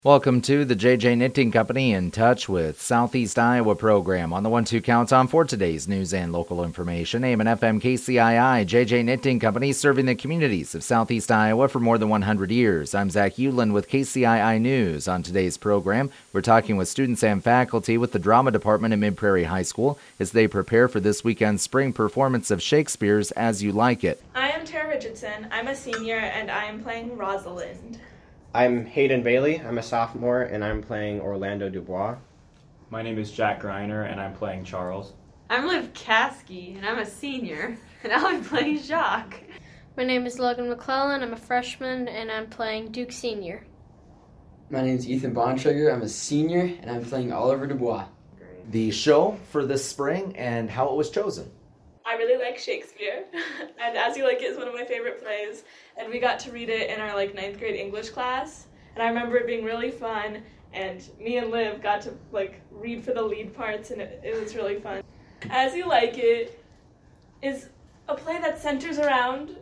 Welcome to the JJ Knitting Company in touch with Southeast Iowa program on the 1-2 countdown for today's news and local information. AM and FM KCII, JJ Knitting Company, serving the communities of Southeast Iowa for more than 100 years. I'm Zach Hewlin with KCII News. On today's program, we're talking with students and faculty with the drama department at Mid Prairie High School as they prepare for this weekend's spring performance of Shakespeare's As You Like It. I am Tara Richardson. I'm a senior and I am playing Rosalind. I'm Hayden Bailey. I'm a sophomore, and I'm playing Orlando Dubois. My name is Jack Greiner, and I'm playing Charles. I'm Liv Caskey, and I'm a senior, and I'll be playing Jacques. My name is Logan McClellan. I'm a freshman, and I'm playing Duke Senior. My name is Ethan Bontrager. I'm a senior, and I'm playing Oliver Dubois. The show for this spring and how it was chosen. I really like Shakespeare, and As You Like It is one of my favorite plays, and we got to read it in our 9th grade English class, and I remember it being really fun, and me and Liv got to read for the lead parts, and it was really fun. As You Like It is a play that centers around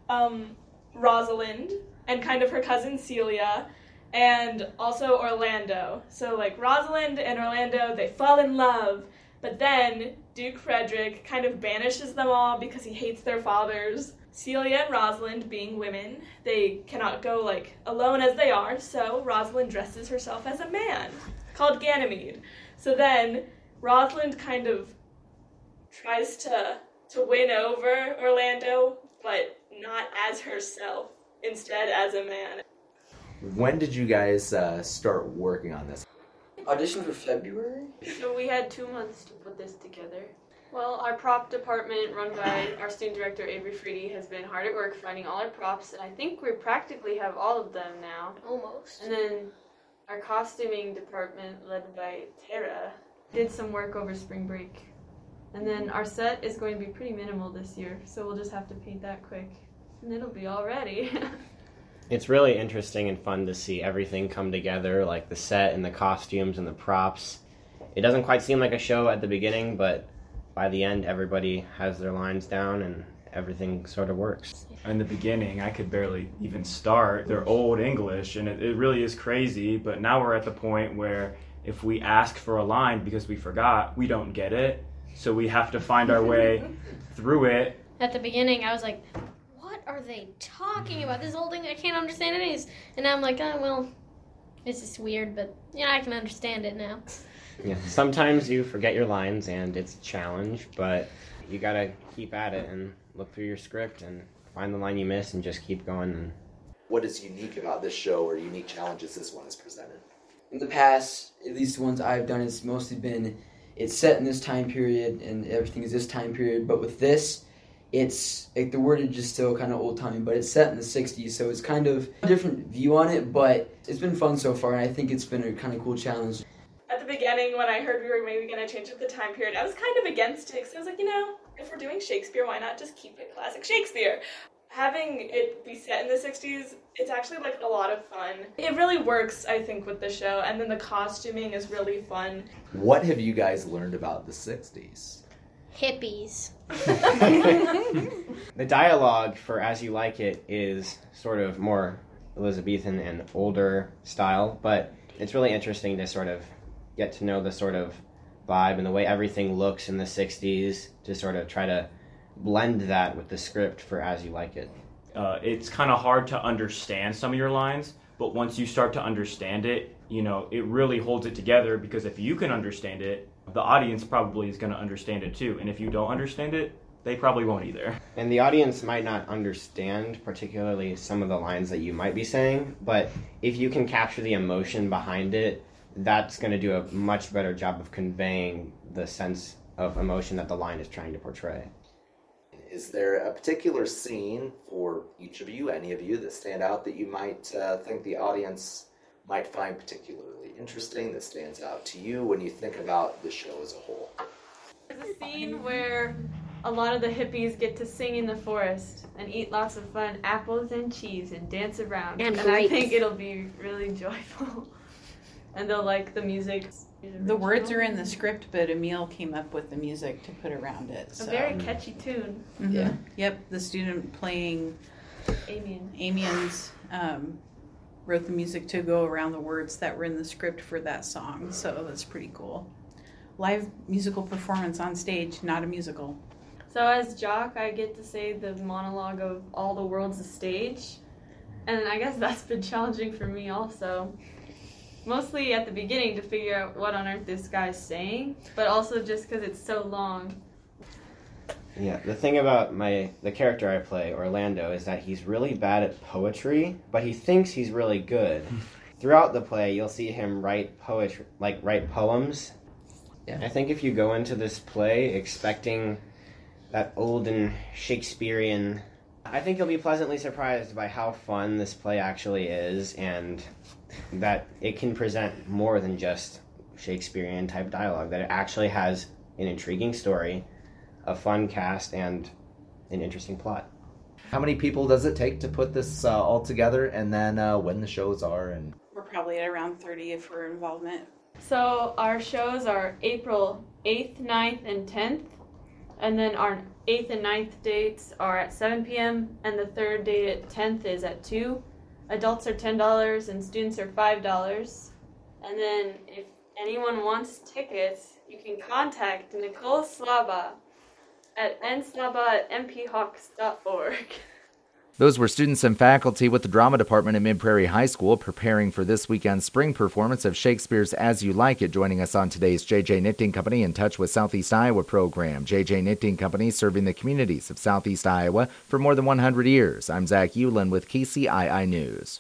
Rosalind and kind of her cousin Celia, and also Orlando. So Rosalind and Orlando, they fall in love, but then Duke Frederick kind of banishes them all because he hates their fathers. Celia and Rosalind, being women, they cannot go alone as they are, so Rosalind dresses herself as a man called Ganymede. So then Rosalind kind of tries to win over Orlando, but not as herself, instead as a man. When did you guys start working on this? Audition for February? So we had 2 months to put this together. Well, our prop department, run by our student director, Avery Freedy, has been hard at work finding all our props, and I think we practically have all of them now. Almost. And then our costuming department, led by Tara, did some work over spring break. And then our set is going to be pretty minimal this year, so we'll just have to paint that quick, and it'll be all ready. It's really interesting and fun to see everything come together, like the set and the costumes and the props. It doesn't quite seem like a show at the beginning, but by the end, everybody has their lines down and everything sort of works. In the beginning, I could barely even start. They're old English, and it really is crazy, but now we're at the point where if we ask for a line because we forgot, we don't get it, so we have to find our way through it. At the beginning, I was like, what are they talking about? This whole thing, I can't understand it is. And now I'm like, oh, well, this is weird, but yeah, I can understand it now. Yeah, sometimes you forget your lines and it's a challenge, but you gotta keep at it and look through your script and find the line you miss and just keep going. What is unique about this show or unique challenges this one has presented? In the past, at least the ones I've done, it's mostly been, it's set in this time period and everything is this time period, but with this, it's, the wordage is still kind of old-timey, but it's set in the 60s, so it's kind of a different view on it, but it's been fun so far, and I think it's been a kind of cool challenge. At the beginning, when I heard we were maybe going to change up the time period, I was kind of against it, because I was like, if we're doing Shakespeare, why not just keep it classic Shakespeare? Having it be set in the 60s, it's actually a lot of fun. It really works, I think, with the show, and then the costuming is really fun. What have you guys learned about the 60s? Hippies. The dialogue for As You Like It is sort of more Elizabethan and older style, but it's really interesting to sort of get to know the sort of vibe and the way everything looks in the 60s to sort of try to blend that with the script for As You Like It. It's kind of hard to understand some of your lines, but once you start to understand it, it really holds it together, because if you can understand it, the audience probably is going to understand it too. And if you don't understand it, they probably won't either. And the audience might not understand particularly some of the lines that you might be saying, but if you can capture the emotion behind it, that's going to do a much better job of conveying the sense of emotion that the line is trying to portray. Is there a particular scene for each of you, any of you, that stand out that you might think the audience might find particularly interesting, that stands out to you when you think about the show as a whole? There's a scene where a lot of the hippies get to sing in the forest and eat lots of fun apples and cheese and dance around. And I grapes. think it'll be really joyful. And they'll like the music. The words are in the script, but Emil came up with the music to put around it. A very catchy tune. Mm-hmm. Yeah. Yep, the student playing Amian. Amian's wrote the music to go around the words that were in the script for that song. So that's pretty cool. Live musical performance on stage, not a musical. So as Jock, I get to say the monologue of All the World's a Stage. And I guess that's been challenging for me also. Mostly at the beginning to figure out what on earth this guy's saying, but also just because it's so long. Yeah, the thing about the character I play, Orlando, is that he's really bad at poetry, but he thinks he's really good. Throughout the play, you'll see him write poetry, write poems. Yeah. I think if you go into this play expecting that olden Shakespearean, I think you'll be pleasantly surprised by how fun this play actually is, and that it can present more than just Shakespearean type dialogue, that it actually has an intriguing story, a fun cast, and an interesting plot. How many people does it take to put this all together, and then when the shows are? And We're probably at around 30 for involvement. So our shows are April 8th, 9th, and 10th. And then our 8th and 9th dates are at 7 p.m. and the third date at 10th is at 2. Adults are $10 and students are $5. And then if anyone wants tickets, you can contact Nicole Slaba at nslaba@mphawks.org. those were students and faculty with the drama department at Mid-Prairie High School preparing for this weekend's spring performance of Shakespeare's As You Like It, joining us on today's JJ Knitting Company in Touch with Southeast Iowa program. JJ Knitting Company serving the communities of Southeast Iowa for more than 100 years. I'm Zach Hewlin with KCII News.